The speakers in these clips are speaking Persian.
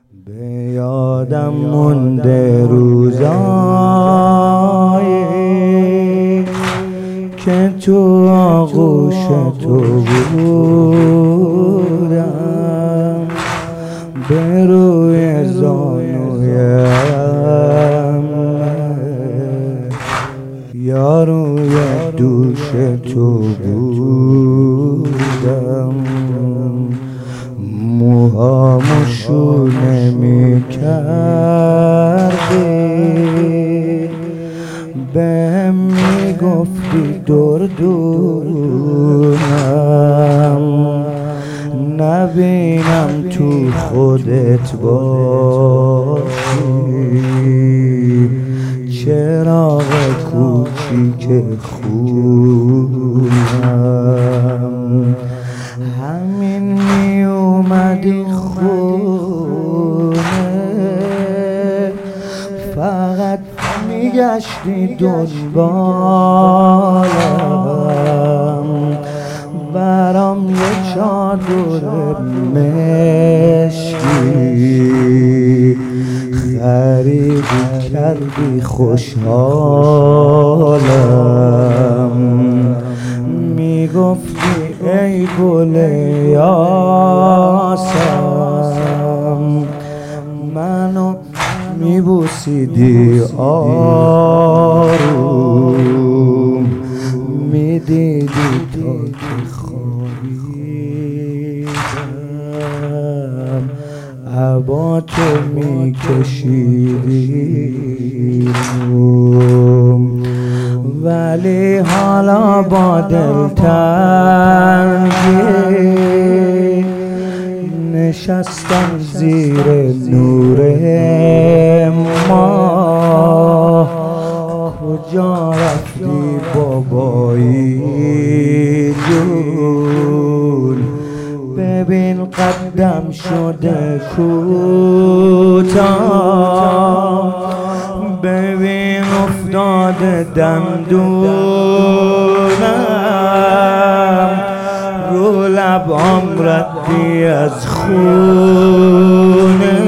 به یادم مونده روزایی که تو آغوش تو بودم، به روی زانویم یا روی دوش تو بودم، موهامو شونه میکردی، بهم میگفتی دردونم، نبینم تو خودت باشی، چراغ کوچیک خونم. همین می اومدی خونه، فقط میگشتی دنبالم، برام یه چادر مشکی خریدی، کردی خوشحالم، میگفتی ای گل یاسم، منو میبوسیدی آروم، میدیدی تا که خوابیدم، عباتو میکشیدی، ولی حالا با دلتنگی نشستم زیر نور ماه. کجا رفتی بابایی جون؟ ببین قدم شده کوتاه، ببین افتاده دندونم، رو لبام ردی از خونه،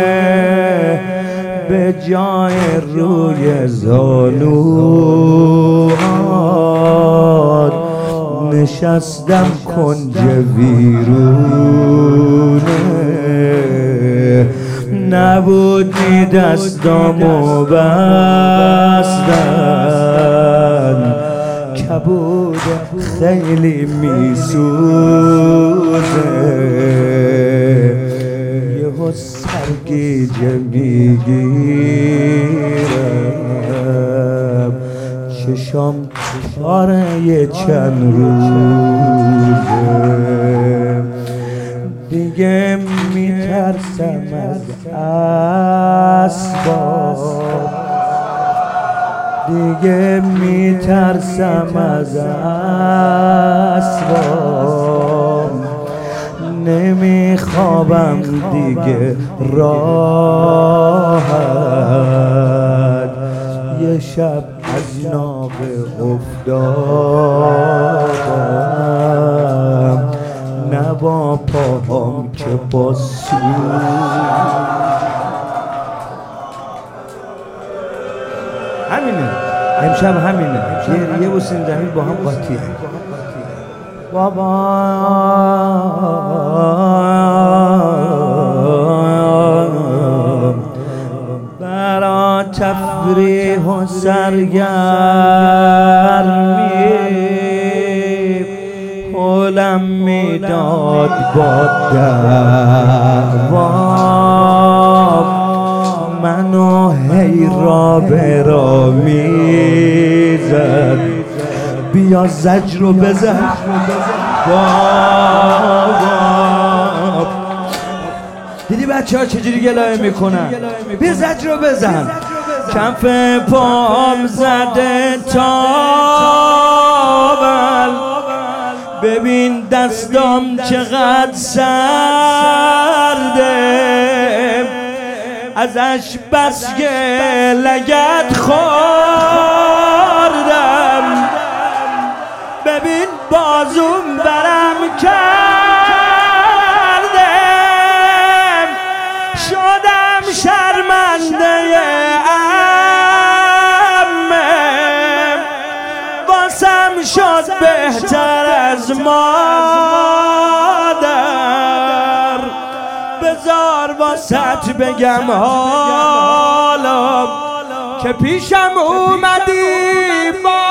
به جای روی زانوات نشستم کنج ویرونه، نبودی دستامو بستن، کبود خیلی میسوزه، یهو سرگیجه میگیرم، چشام پاره چند روزه، دیگه میترسم از اسباب، دیگه میترسم از اسباب، نمیخوابم دیگه راحت، یه شب از ناقه افتادم، نه با پاهم که با همینه، امشب همینه، گریه و زمین با هم قاطیه. بابا برا تفریح و سرگرمی حولم میداد با دعوا، منو هی را به را میزد، بیا زجر رو بزن بابا. دیدی بچه ها چجوری گلایه میکنن؟ بیا زجر رو بزن. کف پام زده تابل، ببین دستام چقدر سرده، ازش بس که لگد خوردم، ببین بازوم برم کردم، شدم شرمنده عمه، واسم شد بهتر از مادر. بذار واسط بگم حالا که پیشم اومدی با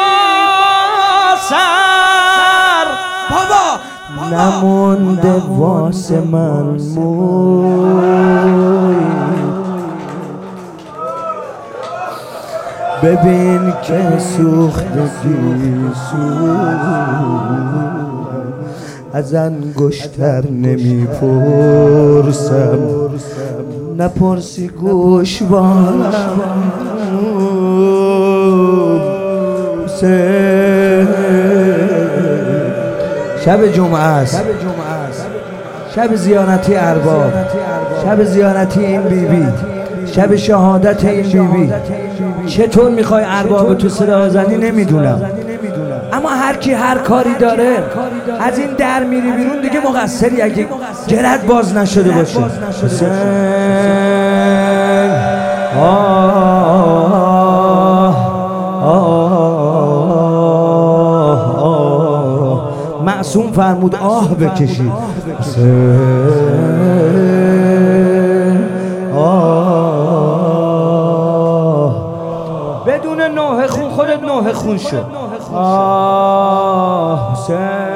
سر. بابا نمونده واسه من موی، ببین که سوختگی از انگشتر نمیپرسم، نپرسی گوشوارم. شب جمعه است، شب زیارتی ارباب، شب زیارتی این بیبی، شب شهادت این بیبی. چطور میخوای ارباب تو صدا زنی نمیدونم، اما هر کی هر کاری داره از این در میری بیرون دیگه مقصری اگه گرد باز نشده باشه. معصوم فرمود آه بکشید. بدون نوح خون خودت نوح خون شد. حسین